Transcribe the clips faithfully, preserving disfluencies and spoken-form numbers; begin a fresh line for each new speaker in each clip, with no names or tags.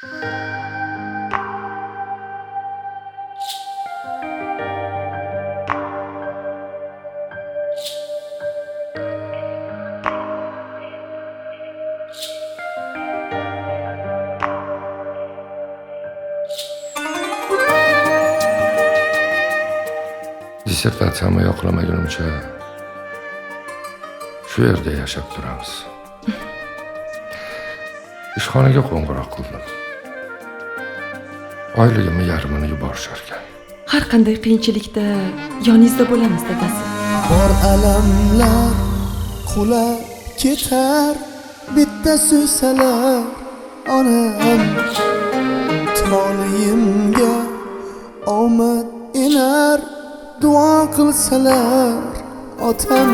Dissertatsiyamni yoqlamagunimcha shu yerda yashab turamiz. Ishxonaga qo'ng'iroq qildim. Oyligimni yarmini yuborisharkan.
Har qanday qiyinchilikda yoningizda bo'lamiz dadasi.
Bor alamlar qulab ketar, bitta suysalar onam. Toliyimga omad enar, duo qilsalar otam.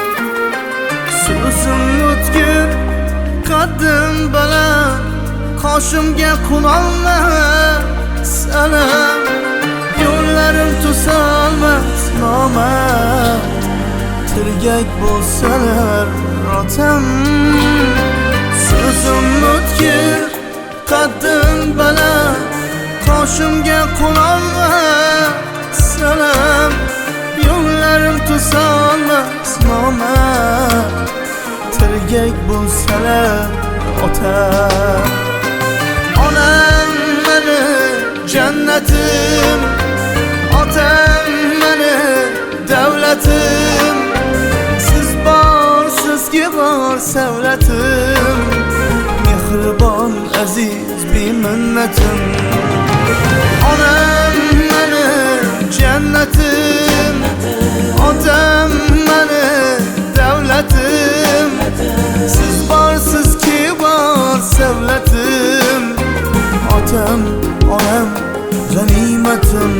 So'zim o'tkir, qaddim baland, qoshimga qulolmas salam. Yo'llarim to'solmas nomard, tirgak bo'lsalar otam. So'zim o'tkir, qaddim baland, qoshimga qulolmas salam. Yo'llarim to'solmas nomard, tirgak bo'lsalar otam. Onam meni jannatim, otam meni davlatim. Siz bor, sizga bor savlatim, mehribon aziz beminnatim. Onam meni jannatim, otam meni davlatim. Siz bor, sizga bor savlatim, otam, onam g'animatim.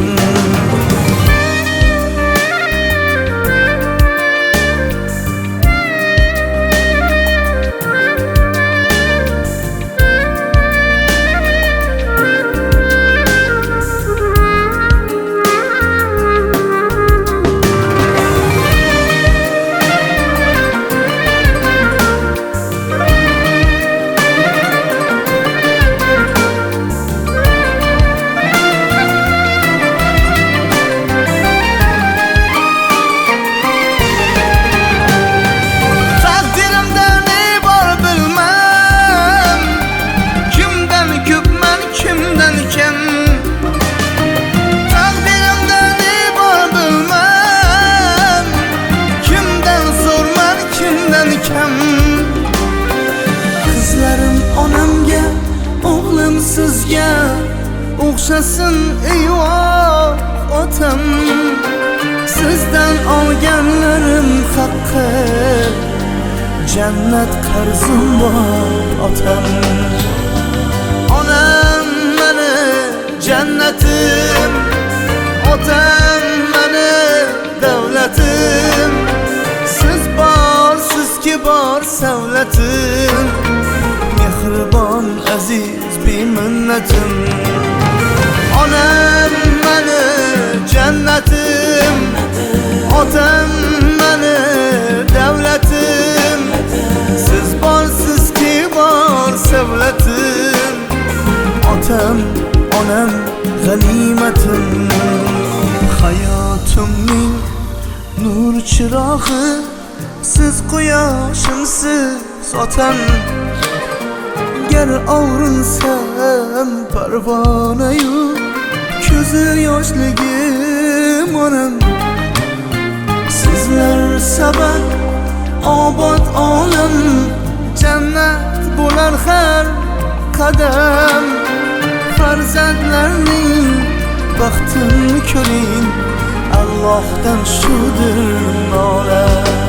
Qizlarim onamga, o'g'lim sizga o'xshasin eyvoh otam. Sizdan olganlarim haqqi, jannat qarzim bor otam. Onam meni jannatim, otam meni davlatim. Siz bor, sizga bor savlatim, mehribon aziz beminnatim. Onam meni jannatim, otam meni davlatim. Siz bor, sizga bor savlatim, otam, onam g'animatim. Hayotimning nur chirog'i, siz quyoshimsiz otam. Gar ovrinsam parvonayu, ko'zi yoshligim onam. Sizlar sabab obod olam, jannat bo'lar har qadam. Farzandlarning baxtini ko'ring, Allohdan shudir nola.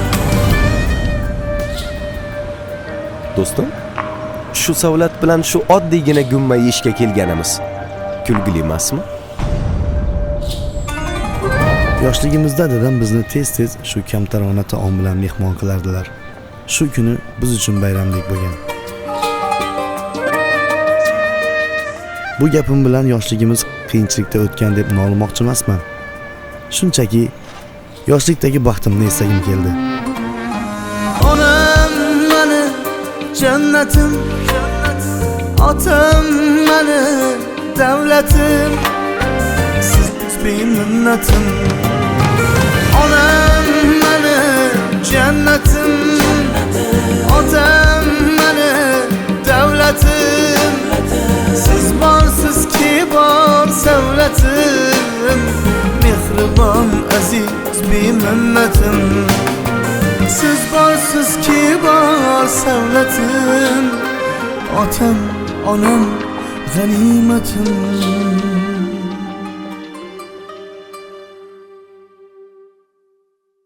Do'stim, shu savlat bilan shu oddiygina gumma yeyishga kelganimiz kulgili emasmi?
Yoshligimizda dadam bizni tez-tez shu kamtarona taom bilan mehmon qilardilar. Shu kuni biz uchun bayramdek bo'lgan. Bu gapim bilan yoshligimiz qiyinchilikda o'tgan deb nolimoqchi emasman. Shunchaki yoshlikdagi baxtimni eslagim keldi.
Onam meni jannatim, otam meni davlatim, siz beminnatim. Onam meni cennetim, otam meni davlatim, siz borsiz ki bor savlatim, mehribon aziz beminnatim. Siz borsiz ki bor savlatim, otam onam g'animatim.